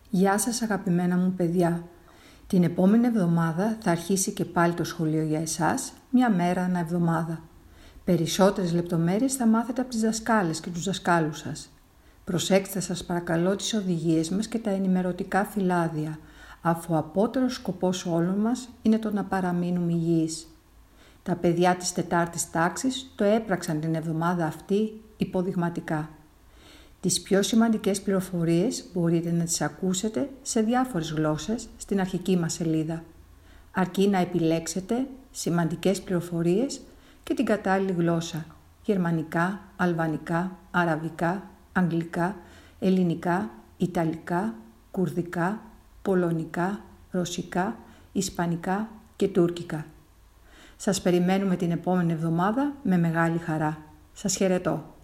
Γεια σας αγαπημένα μου παιδιά. Την επόμενη εβδομάδα θα αρχίσει και πάλι το σχολείο για εσάς, μια μέρα ανά εβδομάδα. Περισσότερες λεπτομέρειες θα μάθετε από τις δασκάλες και τους δασκάλους σας. Προσέξτε σας παρακαλώ τις οδηγίες μας και τα ενημερωτικά φυλάδια, αφού ο απότερος σκοπός όλων μας είναι το να παραμείνουμε υγιείς. Τα παιδιά της 4ης τάξης το έπραξαν την εβδομάδα αυτή υποδειγματικά. Τις πιο σημαντικές πληροφορίες μπορείτε να τις ακούσετε σε διάφορες γλώσσες στην αρχική μας σελίδα. Αρκεί να επιλέξετε σημαντικές πληροφορίες και την κατάλληλη γλώσσα: γερμανικά, αλβανικά, αραβικά, αγγλικά, ελληνικά, ιταλικά, κουρδικά, πολωνικά, ρωσικά, ισπανικά και τουρκικά. Σας περιμένουμε την επόμενη εβδομάδα με μεγάλη χαρά. Σας χαιρετώ.